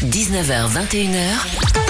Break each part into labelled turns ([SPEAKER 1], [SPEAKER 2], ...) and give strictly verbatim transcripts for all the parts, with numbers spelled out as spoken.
[SPEAKER 1] dix-neuf heures vingt et une heures,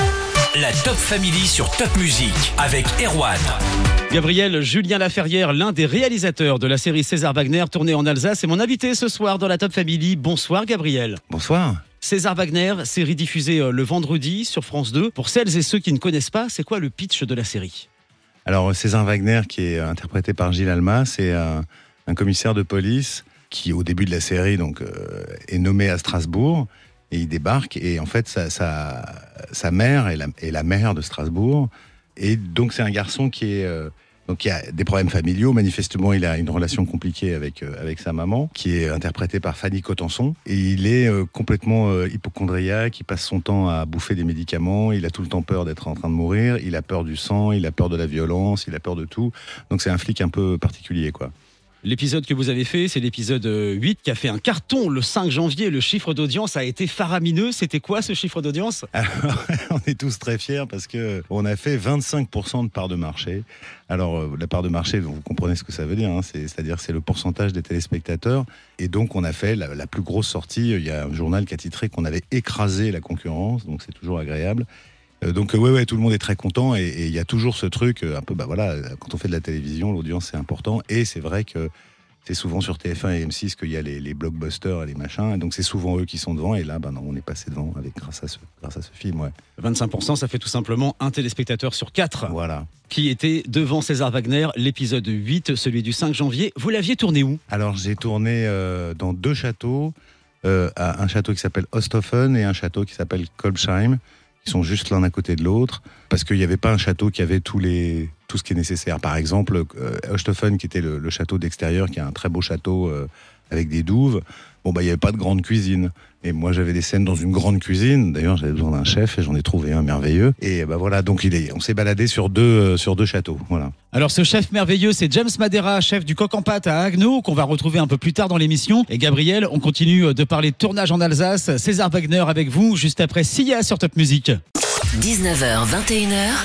[SPEAKER 1] la Top Family sur Top Music avec Erwan.
[SPEAKER 2] Gabriel Julien Laferrière, l'un des réalisateurs de la série César Wagner tournée en Alsace, est mon invité ce soir dans la Top Family. Bonsoir Gabriel.
[SPEAKER 3] Bonsoir.
[SPEAKER 2] César Wagner, série diffusée le vendredi sur France deux. Pour celles et ceux qui ne connaissent pas, c'est quoi le pitch de la série ?
[SPEAKER 3] Alors César Wagner, qui est interprété par Gilles Alma, c'est un, un commissaire de police qui, au début de la série, donc, euh, est nommé à Strasbourg. Et il débarque, et en fait, sa, sa, sa mère est la, est la maire de Strasbourg. Et donc, c'est un garçon qui est... Euh, donc, il a des problèmes familiaux. Manifestement, il a une relation compliquée avec, euh, avec sa maman, qui est interprétée par Fanny Cotenson. Et il est euh, complètement euh, hypocondriaque. Il passe son temps à bouffer des médicaments. Il a tout le temps peur d'être en train de mourir. Il a peur du sang, il a peur de la violence, il a peur de tout. Donc, c'est un flic un peu particulier, quoi.
[SPEAKER 2] L'épisode que vous avez fait, c'est l'épisode huit qui a fait un carton le cinq janvier. Le chiffre d'audience a été faramineux. C'était quoi ce chiffre d'audience ?
[SPEAKER 3] Alors, on est tous très fiers parce qu'on a fait vingt-cinq pour cent de part de marché. Alors, la part de marché, vous comprenez ce que ça veut dire, hein, c'est, c'est-à-dire c'est le pourcentage des téléspectateurs. Et donc, on a fait la, la plus grosse sortie. Il y a un journal qui a titré qu'on avait écrasé la concurrence, donc c'est toujours agréable. Donc ouais, ouais, tout le monde est très content et il y a toujours ce truc un peu, bah voilà, quand on fait de la télévision, l'audience c'est important et c'est vrai que c'est souvent sur T F un et M six qu'il y a les, les blockbusters et les machins, et donc c'est souvent eux qui sont devant et là, bah non, on est passé devant avec grâce à ce, grâce à ce film, ouais.
[SPEAKER 2] vingt-cinq pour cent, ça fait tout simplement un téléspectateur sur quatre.
[SPEAKER 3] Voilà.
[SPEAKER 2] Qui était devant César Wagner, l'épisode huit, celui du cinq janvier. Vous l'aviez tourné où ?
[SPEAKER 3] Alors j'ai tourné euh, dans deux châteaux, euh, un château qui s'appelle Osthofen et un château qui s'appelle Kolbsheim. Ils sont juste l'un à côté de l'autre, parce qu'il n'y avait pas un château qui avait tous les, tout ce qui est nécessaire. Par exemple, euh, Osthofen, qui était le, le château d'extérieur, qui est un très beau château euh, avec des douves, bon, bah, il n'y avait pas de grande cuisine. Et moi, j'avais des scènes dans une grande cuisine. D'ailleurs, j'avais besoin d'un chef et j'en ai trouvé un merveilleux. Et bah voilà, donc il est, on s'est baladé sur deux, euh, sur deux châteaux. Voilà.
[SPEAKER 2] Alors, ce chef merveilleux, c'est James Madera, chef du Coq en pâte à Haguenau, qu'on va retrouver un peu plus tard dans l'émission. Et Gabriel, on continue de parler de tournage en Alsace. César Wagner avec vous, juste après Sia sur Top Music.
[SPEAKER 1] dix-neuf heures vingt et une heures,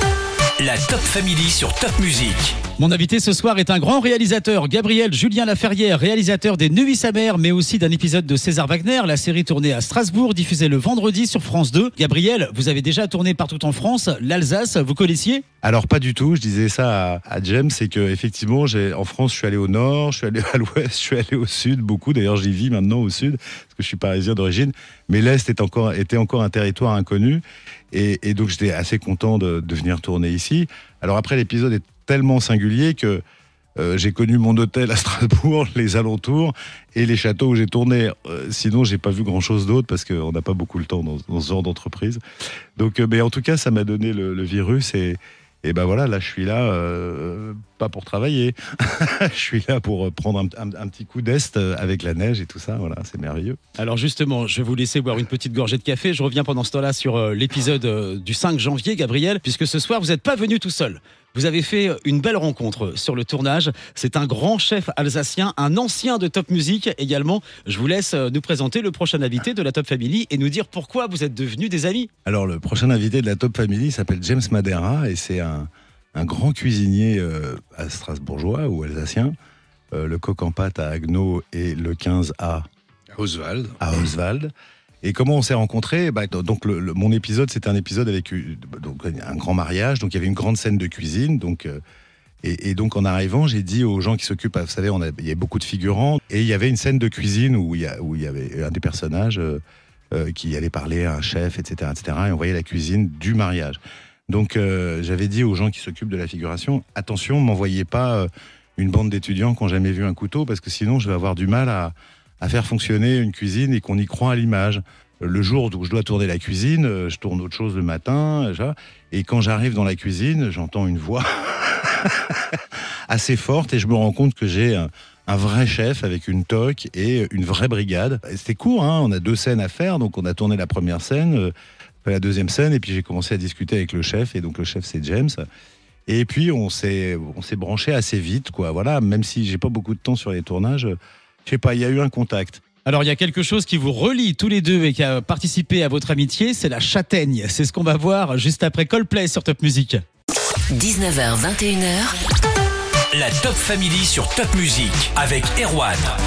[SPEAKER 1] la Top Family sur Top Music.
[SPEAKER 2] Mon invité ce soir est un grand réalisateur, Gabriel Julien Laferrière, réalisateur des Neuilly sa mère, mais aussi d'un épisode de César Wagner, la série tournée à Strasbourg, diffusée le vendredi sur France deux. Gabriel, vous avez déjà tourné partout en France, l'Alsace, vous connaissiez ?
[SPEAKER 3] Alors pas du tout, je disais ça à, à James, c'est que effectivement, j'ai, en France, je suis allé au nord, je suis allé à l'ouest, je suis allé au sud, beaucoup. D'ailleurs, j'y vis maintenant au sud, parce que je suis parisien d'origine. Mais l'est est encore, était encore un territoire inconnu, et, et donc j'étais assez content de, de venir tourner ici. Alors après, l'épisode est tellement singulier que euh, j'ai connu mon hôtel à Strasbourg, les alentours et les châteaux où j'ai tourné. Euh, sinon, j'ai pas vu grand-chose d'autre parce qu'on n'a pas beaucoup le temps dans, dans ce genre d'entreprise. Donc, euh, mais en tout cas, ça m'a donné le, le virus et Et ben voilà, là je suis là, euh, pas pour travailler, je suis là pour prendre un, un, un petit coup d'est avec la neige et tout ça, voilà, c'est merveilleux.
[SPEAKER 2] Alors justement, je vais vous laisser boire une petite gorgée de café, je reviens pendant ce temps-là sur euh, l'épisode euh, du cinq janvier, Gabriel, puisque ce soir vous n'êtes pas venu tout seul. Vous avez fait une belle rencontre sur le tournage, c'est un grand chef alsacien, un ancien de Top Music également. Je vous laisse nous présenter le prochain invité de la Top Family et nous dire pourquoi vous êtes devenus des amis.
[SPEAKER 3] Alors le prochain invité de la Top Family s'appelle James Madera et c'est un, un grand cuisinier euh, à strasbourgeois ou alsacien, euh, le Coq en pâte à Haguenau et le quinze à
[SPEAKER 4] Oswald.
[SPEAKER 3] À Oswald. Et comment on s'est rencontrés ? Bah, donc le, le, mon épisode, c'était un épisode avec donc, un grand mariage, donc il y avait une grande scène de cuisine. Donc, euh, et, et donc en arrivant, j'ai dit aux gens qui s'occupent, vous savez, on a, il y a beaucoup de figurants, et il y avait une scène de cuisine où il y, a, où il y avait un des personnages euh, euh, qui allait parler à un chef, et cetera, et cetera, et on voyait la cuisine du mariage. Donc euh, j'avais dit aux gens qui s'occupent de la figuration, attention, ne m'envoyez pas euh, une bande d'étudiants qui n'ont jamais vu un couteau, parce que sinon je vais avoir du mal à... à faire fonctionner une cuisine et qu'on y croit à l'image. Le jour où je dois tourner la cuisine, je tourne autre chose le matin, et quand j'arrive dans la cuisine, j'entends une voix assez forte et je me rends compte que j'ai un, un vrai chef avec une toque et une vraie brigade. Et c'était court, hein, on a deux scènes à faire, donc on a tourné la première scène, la deuxième scène, et puis j'ai commencé à discuter avec le chef, et donc le chef c'est James. Et puis on s'est, on s'est branché assez vite, quoi. Voilà, même si j'ai pas beaucoup de temps sur les tournages, je sais pas, il y a eu un contact.
[SPEAKER 2] Alors il y a quelque chose qui vous relie tous les deux et qui a participé à votre amitié, c'est la châtaigne. C'est ce qu'on va voir juste après Coldplay sur Top Music.
[SPEAKER 1] dix-neuf heures vingt et une heures, la Top Family sur Top Music avec Erwan.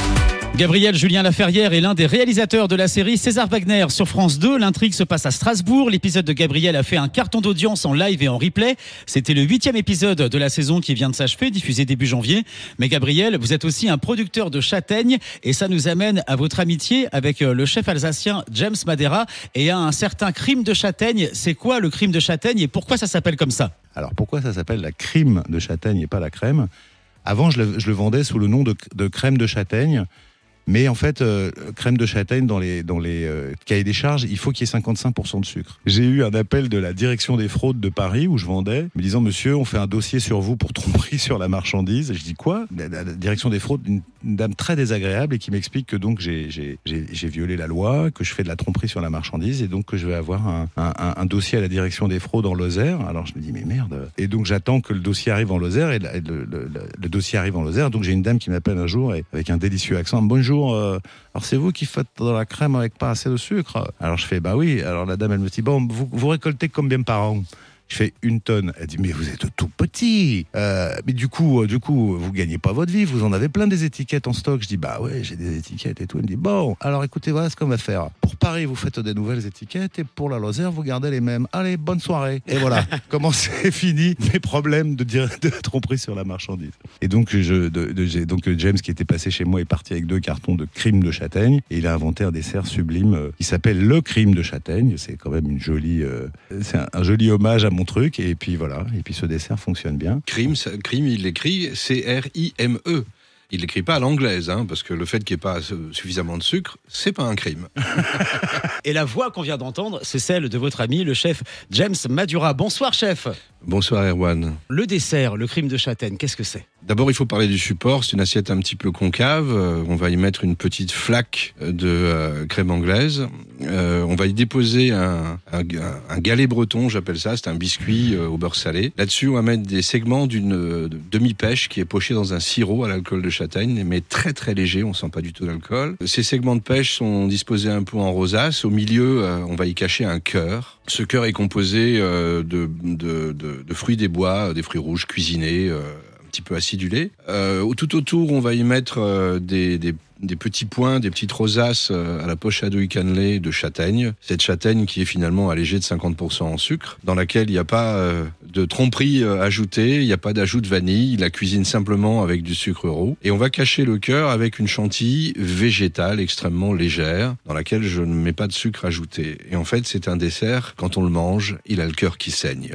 [SPEAKER 2] Gabriel Julien Laferrière est l'un des réalisateurs de la série César Wagner sur France deux. L'intrigue se passe à Strasbourg. L'épisode de Gabriel a fait un carton d'audience en live et en replay. C'était le huitième épisode de la saison qui vient de s'achever, diffusé début janvier. Mais Gabriel, vous êtes aussi un producteur de châtaignes et ça nous amène à votre amitié avec le chef alsacien James Madera et à un certain crime de châtaigne. C'est quoi le crime de châtaigne et pourquoi ça s'appelle comme ça ?
[SPEAKER 3] Alors pourquoi ça s'appelle la crime de châtaigne et pas la crème ? Avant, je le, je le vendais sous le nom de, de crème de châtaigne. Mais en fait, euh, crème de châtaigne, dans les, dans les euh, cahiers des charges, il faut qu'il y ait cinquante-cinq pour cent de sucre. J'ai eu un appel de la direction des fraudes de Paris, où je vendais, me disant « Monsieur, on fait un dossier sur vous pour tromperie sur la marchandise. » Et je dis « Quoi ?» La, la, la direction des fraudes, une, une dame très désagréable, et qui m'explique que donc j'ai, j'ai, j'ai, j'ai violé la loi, que je fais de la tromperie sur la marchandise, et donc que je vais avoir un, un, un, un dossier à la direction des fraudes en Lozère. Alors je me dis « Mais merde !» Et donc j'attends que le dossier arrive en Lozère, et, et le, le, le, le dossier arrive en Lozère. Donc j'ai une dame qui m'appelle un jour, et, avec un délicieux accent « Bonjour, euh, alors c'est vous qui faites de la crème avec pas assez de sucre ?» Alors je fais « Bah oui ». Alors la dame, elle me dit « Bon, vous, vous récoltez combien par an ?» Je fais une tonne. Elle dit « Mais vous êtes tout petit. Euh, mais du coup, du coup, vous gagnez pas votre vie. Vous en avez plein des étiquettes en stock. » Je dis « Bah ouais, j'ai des étiquettes et tout. » Elle me dit « Bon, alors écoutez, voilà ce qu'on va faire. Pour Paris, vous faites des nouvelles étiquettes et pour la Lozère, vous gardez les mêmes. Allez, bonne soirée. » Et voilà, comment c'est fini mes problèmes de, dire, de tromperie sur la marchandise. Et donc, je, de, de, j'ai, donc James, qui était passé chez moi, est parti avec deux cartons de crème de châtaigne et il a inventé un dessert sublime euh, qui s'appelle le crème de châtaigne. C'est quand même une jolie, euh, c'est un, un joli hommage à mon truc. Et puis voilà, et puis ce dessert fonctionne bien.
[SPEAKER 4] Crime, ça, crime il l'écrit C R I M E. Il l'écrit pas à l'anglaise, hein, parce que le fait qu'il n'y ait pas suffisamment de sucre, c'est pas un crime.
[SPEAKER 2] Et la voix qu'on vient d'entendre, c'est celle de votre ami, le chef James Madera. Bonsoir, chef.
[SPEAKER 4] Bonsoir, Erwan.
[SPEAKER 2] Le dessert, le crime de châtaigne, qu'est-ce que c'est ?
[SPEAKER 4] D'abord, il faut parler du support. C'est une assiette un petit peu concave. Euh, on va y mettre une petite flaque de euh, crème anglaise. Euh, on va y déposer un, un, un galet breton, j'appelle ça. C'est un biscuit euh, au beurre salé. Là-dessus, on va mettre des segments d'une euh, demi-pêche qui est pochée dans un sirop à l'alcool de châtaigne, mais très très léger. On sent pas du tout d'alcool. Ces segments de pêche sont disposés un peu en rosace. Au milieu, euh, on va y cacher un cœur. Ce cœur est composé euh, de, de, de, de fruits des bois, des fruits rouges cuisinés, euh, un petit peu acidulés. Euh, tout autour, on va y mettre euh, des, des, des petits points, des petites rosaces euh, à la poche à douille cannelée de châtaigne. Cette châtaigne qui est finalement allégée de cinquante pour cent en sucre, dans laquelle il n'y a pas euh, de tromperie euh, ajoutée, il n'y a pas d'ajout de vanille, il la cuisine simplement avec du sucre roux. Et on va cacher le cœur avec une chantilly végétale extrêmement légère, dans laquelle je ne mets pas de sucre ajouté. Et en fait, c'est un dessert, quand on le mange, il a le cœur qui saigne.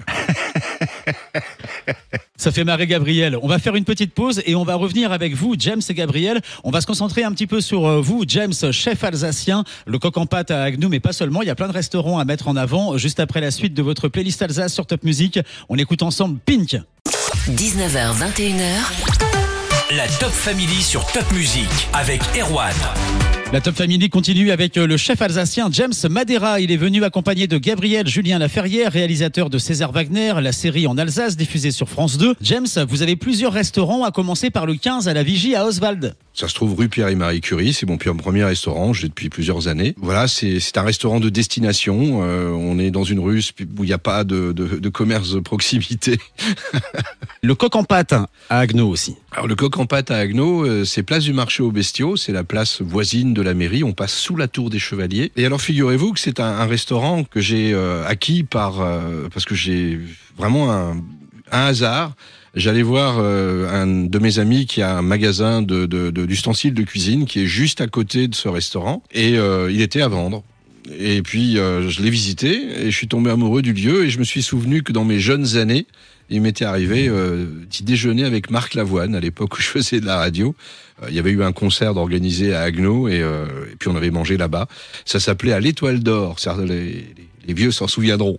[SPEAKER 2] Ça fait marrer Gabriel. On va faire une petite pause et on va revenir avec vous, James et Gabriel. On va se concentrer un petit peu sur vous, James, chef alsacien, le coq en pâte à Agneau, mais pas seulement. Il y a plein de restaurants à mettre en avant. Juste après la suite de votre playlist Alsace sur Top Music, on écoute ensemble Pink.
[SPEAKER 1] dix-neuf heures vingt et une heures, la Top Family sur Top Music avec Erwan.
[SPEAKER 2] La Top Family continue avec le chef alsacien James Madera. Il est venu accompagné de Gabriel Julien Laferrière, réalisateur de César Wagner, la série en Alsace diffusée sur France deux. James, vous avez plusieurs restaurants, à commencer par le quinze à la Vigie à Oswald.
[SPEAKER 4] Ça se trouve rue Pierre et Marie Curie, c'est mon premier restaurant, je l'ai depuis plusieurs années. Voilà, c'est, c'est un restaurant de destination. Euh, on est dans une rue où il n'y a pas de, de, de commerce de proximité.
[SPEAKER 2] Le coq en pâte à Agneau aussi.
[SPEAKER 4] Alors le coq en pâte à Agneau, euh, c'est place du marché aux bestiaux, c'est la place voisine de la mairie, on passe sous la tour des Chevaliers. Et alors figurez-vous que c'est un, un restaurant que j'ai euh, acquis par euh, parce que j'ai vraiment un, un hasard. J'allais voir euh, un de mes amis qui a un magasin de, de, de, d'ustensiles de cuisine qui est juste à côté de ce restaurant et euh, il était à vendre. Et puis euh, je l'ai visité et je suis tombé amoureux du lieu et je me suis souvenu que dans mes jeunes années, il m'était arrivé euh, d'y déjeuner avec Marc Lavoine à l'époque où je faisais de la radio. Euh, il y avait eu un concert organisé à Agneau et, euh, et puis on avait mangé là-bas. Ça s'appelait à l'Étoile d'Or. Les, les, les vieux s'en souviendront.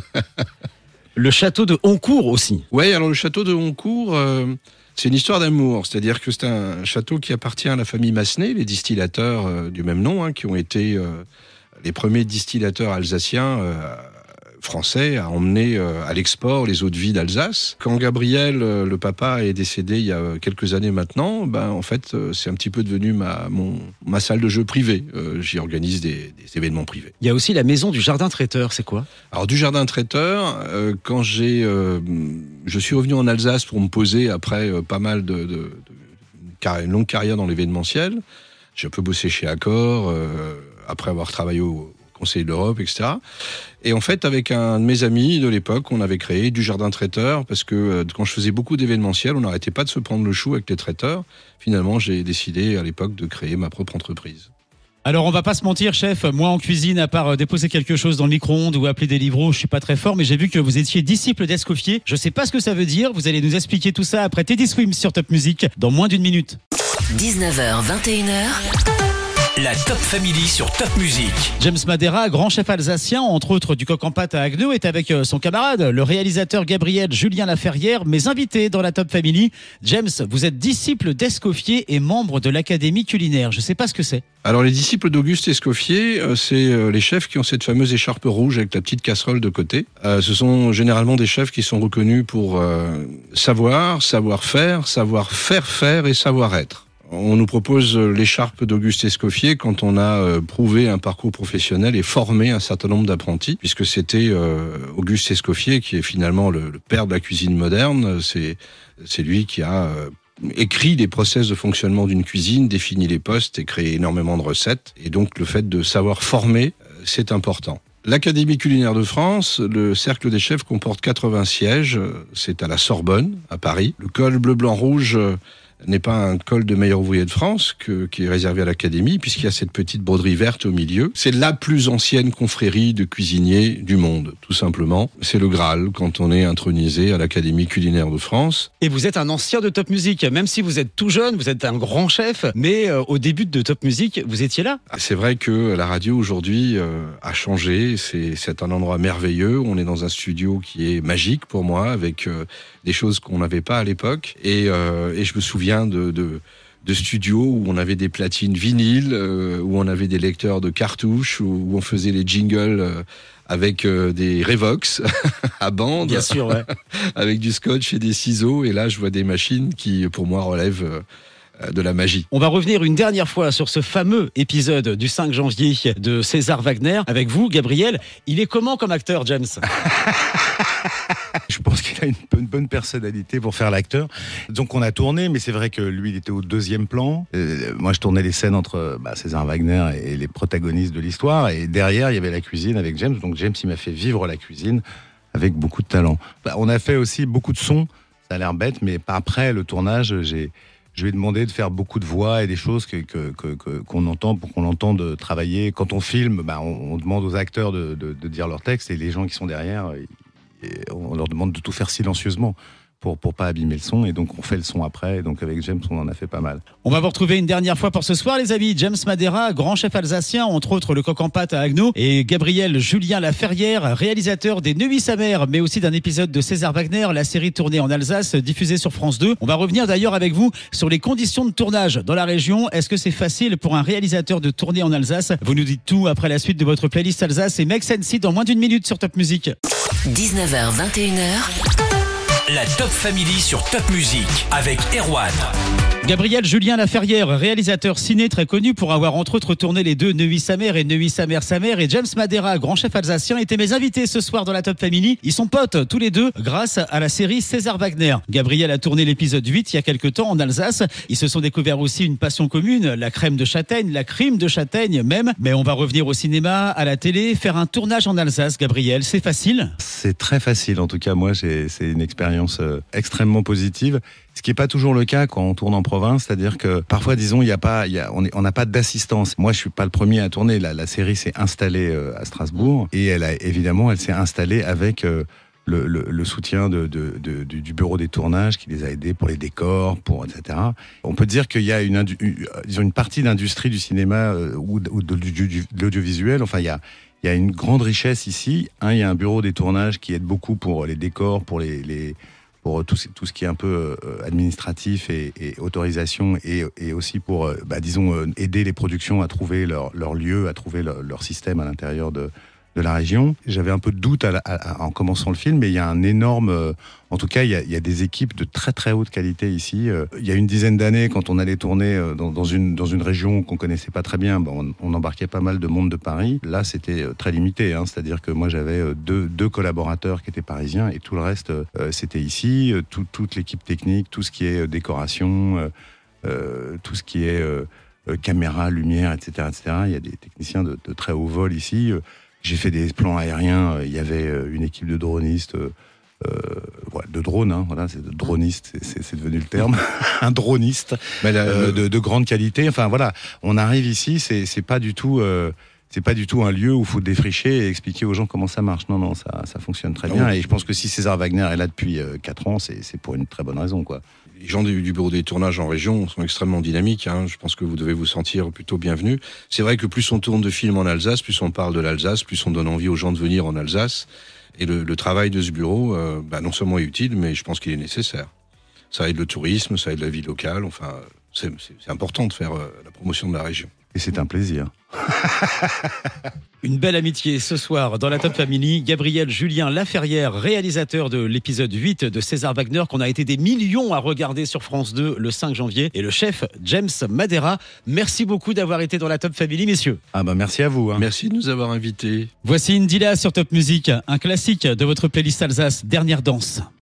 [SPEAKER 2] Le château de Honcourt aussi.
[SPEAKER 4] Oui, alors le château de Honcourt, euh, c'est une histoire d'amour. C'est-à-dire que c'est un château qui appartient à la famille Massenet, les distillateurs euh, du même nom, hein, qui ont été euh, les premiers distillateurs alsaciens euh, français à emmener euh, à l'export les eaux de vie d'Alsace. Quand Gabriel, euh, le papa, est décédé il y a quelques années maintenant, ben, en fait, euh, c'est un petit peu devenu ma, mon, ma salle de jeu privée. Euh, j'y organise des, des événements privés.
[SPEAKER 2] Il y a aussi la maison du jardin traiteur, c'est quoi ?
[SPEAKER 4] Alors du jardin traiteur, euh, quand j'ai, euh, je suis revenu en Alsace pour me poser après euh, pas mal de, de, de, de une longue carrière dans l'événementiel, J'ai un peu bossé chez Accor, euh, après avoir travaillé au Conseil de l'Europe, et cetera. Et en fait, avec un de mes amis de l'époque, on avait créé du jardin traiteur, parce que euh, quand je faisais beaucoup d'événementiels, on n'arrêtait pas de se prendre le chou avec les traiteurs. Finalement, j'ai décidé à l'époque de créer ma propre entreprise.
[SPEAKER 2] Alors on va pas se mentir, chef, moi en cuisine, à part déposer quelque chose dans le micro-ondes ou appeler des livreaux, je suis pas très fort, mais j'ai vu que vous étiez disciple d'Escoffier. Je sais pas ce que ça veut dire, vous allez nous expliquer tout ça après Teddy Swims sur Top Music dans moins d'une minute.
[SPEAKER 1] dix-neuf heures vingt et une heures, la Top Family sur Top Music.
[SPEAKER 2] James Madera, grand chef alsacien, entre autres du coq en pâte à Haguenau, est avec son camarade, le réalisateur Gabriel Julien Laferrière, mes invités dans la Top Family. James, vous êtes disciple d'Escoffier et membre de l'Académie culinaire. Je sais pas ce que c'est.
[SPEAKER 4] Alors les disciples d'Auguste Escoffier, euh, c'est euh, les chefs qui ont cette fameuse écharpe rouge avec la petite casserole de côté. Euh, ce sont généralement des chefs qui sont reconnus pour euh, savoir, savoir-faire, savoir faire faire et savoir-être. On nous propose l'écharpe d'Auguste Escoffier quand on a euh, prouvé un parcours professionnel et formé un certain nombre d'apprentis, puisque c'était euh, Auguste Escoffier qui est finalement le, le père de la cuisine moderne. C'est, c'est lui qui a euh, écrit les process de fonctionnement d'une cuisine, défini les postes et créé énormément de recettes. Et donc le fait de savoir former, euh, c'est important. L'Académie culinaire de France, le Cercle des chefs comporte quatre-vingts sièges. C'est à la Sorbonne, à Paris. Le col bleu-blanc-rouge n'est pas un col de meilleur ouvrier de France que, qui est réservé à l'Académie, puisqu'il y a cette petite broderie verte au milieu. C'est la plus ancienne confrérie de cuisiniers du monde, tout simplement. C'est le Graal quand on est intronisé à l'Académie culinaire de France.
[SPEAKER 2] Et vous êtes un ancien de Top Music, même si vous êtes tout jeune, vous êtes un grand chef, mais euh, au début de Top Music, vous étiez là.
[SPEAKER 4] C'est vrai que la radio aujourd'hui euh, a changé, c'est, c'est un endroit merveilleux, on est dans un studio qui est magique pour moi, avec euh, des choses qu'on n'avait pas à l'époque, et, euh, et je me souviens De, de, de studios où on avait des platines vinyles, euh, où on avait des lecteurs de cartouches, où, où on faisait les jingles euh, avec euh, des Revox à bande,
[SPEAKER 2] bien sûr, ouais.
[SPEAKER 4] avec du scotch et des ciseaux. Et là, je vois des machines qui, pour moi, relèvent euh, de la magie.
[SPEAKER 2] On va revenir une dernière fois sur ce fameux épisode du cinq janvier de César Wagner. Avec vous, Gabriel, il est comment comme acteur, James ?
[SPEAKER 3] Je pense qu'il a une bonne, bonne personnalité pour faire l'acteur. Donc on a tourné, mais c'est vrai que lui, il était au deuxième plan. Euh, moi, je tournais les scènes entre bah, César Wagner et les protagonistes de l'histoire. Et derrière, il y avait la cuisine avec James. Donc James, il m'a fait vivre la cuisine avec beaucoup de talent. Bah, on a fait aussi beaucoup de sons. Ça a l'air bête, mais après le tournage, j'ai... je lui ai demandé de faire beaucoup de voix et des choses que, que, que, que, qu'on entend pour qu'on l'entende travailler. Quand on filme, bah, on, on demande aux acteurs de, de, de dire leur texte et les gens qui sont derrière, on leur demande de tout faire silencieusement pour pour pas abîmer le son, et donc on fait le son après, et donc avec James on en a fait pas mal.
[SPEAKER 2] On va vous retrouver une dernière fois pour ce soir, les amis. James Madera, grand chef alsacien, entre autres le coq en pâte à Haguenau, et Gabriel Julien Laferrière, réalisateur des Neuilly sa mère, mais aussi d'un épisode de César Wagner, la série tournée en Alsace, diffusée sur France deux. On va revenir d'ailleurs avec vous sur les conditions de tournage dans la région. Est-ce que c'est facile pour un réalisateur de tourner en Alsace? Vous nous dites tout après la suite de votre playlist Alsace et Make Sense dans moins d'une minute sur Top Music.
[SPEAKER 1] dix-neuf heures vingt et une heures, la Top Family sur Top Music avec Erwan.
[SPEAKER 2] Gabriel Julien Laferrière, réalisateur ciné très connu pour avoir entre autres tourné les deux Neuilly sa mère et Neuilly sa mère sa mère, et James Madera, grand chef alsacien, étaient mes invités ce soir dans la Top Family. Ils sont potes tous les deux grâce à la série César Wagner. Gabriel a tourné l'épisode huit il y a quelques temps en Alsace. Ils se sont découverts aussi une passion commune, la crème de châtaigne, la crime de châtaigne même. Mais on va revenir au cinéma, à la télé, faire un tournage en Alsace. Gabriel, c'est facile?
[SPEAKER 3] C'est très facile, en tout cas moi j'ai, c'est une expérience euh, extrêmement positive. Ce qui n'est pas toujours le cas quand on tourne en province, c'est-à-dire que parfois, disons, il y a pas, il y a, on est, on n'a pas d'assistance. Moi, je suis pas le premier à tourner. La, la série s'est installée euh, à Strasbourg, et elle a évidemment, elle s'est installée avec euh, le, le, le soutien de, de, de, du, du bureau des tournages qui les a aidés pour les décors, pour et cetera. On peut dire qu'il y a une, une, disons, une partie d'industrie du cinéma euh, ou, ou de, du, du, de l'audiovisuel. Enfin, il y a il y a une grande richesse ici. Un, il y a un bureau des tournages qui aide beaucoup pour les décors, pour les, les pour tout, tout ce qui est un peu euh, administratif et, et autorisation, et, et aussi pour, euh, bah, disons, euh, aider les productions à trouver leur, leur lieu, à trouver leur, leur système à l'intérieur de, de la région. J'avais un peu de doute à la, à, en commençant le film, mais il y a un énorme... Euh, en tout cas, il y, a, il y a des équipes de très très haute qualité ici. Euh, il y a une dizaine d'années, quand on allait tourner euh, dans, dans, une, dans une région qu'on connaissait pas très bien, bon, on, on embarquait pas mal de monde de Paris. Là, c'était euh, très limité, hein, c'est-à-dire que moi, j'avais euh, deux, deux collaborateurs qui étaient parisiens, et tout le reste, euh, c'était ici. Euh, tout, toute l'équipe technique, tout ce qui est euh, décoration, euh, euh, tout ce qui est... Euh, euh, caméra, lumière, et cetera, et cetera. Il y a des techniciens de, de très haut vol ici. Euh, j'ai fait des plans aériens. Euh, il y avait euh, une équipe de dronistes. Euh, Euh, ouais, de drone, hein, voilà, c'est de droniste, c'est, c'est, c'est devenu le terme, un droniste
[SPEAKER 4] Mais la,
[SPEAKER 3] euh,
[SPEAKER 4] le...
[SPEAKER 3] de, de grande qualité. Enfin voilà, on arrive ici, c'est, c'est pas du tout, euh, c'est pas du tout un lieu où il faut défricher et expliquer aux gens comment ça marche. Non, non, ça, ça fonctionne très bien. Et je pense que si César Wagner est là depuis euh, quatre ans, c'est, c'est pour une très bonne raison, quoi.
[SPEAKER 4] Les gens du, du bureau des tournages en région sont extrêmement dynamiques. Hein. Je pense que vous devez vous sentir plutôt bienvenu. C'est vrai que plus on tourne de films en Alsace, plus on parle de l'Alsace, plus on donne envie aux gens de venir en Alsace. Et le, le travail de ce bureau, euh, bah, non seulement est utile, mais je pense qu'il est nécessaire. Ça aide le tourisme, ça aide la vie locale. Enfin, c'est, c'est, c'est important de faire euh, la promotion de la région.
[SPEAKER 3] Et c'est un plaisir.
[SPEAKER 2] Une belle amitié ce soir dans la Top Family. Gabriel Julien Laferrière, réalisateur de l'épisode huit de César Wagner, qu'on a été des millions à regarder sur France deux le cinq janvier. Et le chef James Madera. Merci beaucoup d'avoir été dans la Top Family, messieurs.
[SPEAKER 3] Ah bah merci à vous. Hein.
[SPEAKER 4] Merci de nous avoir invités.
[SPEAKER 2] Voici Indila sur Top Music, un classique de votre playlist Alsace, Dernière danse.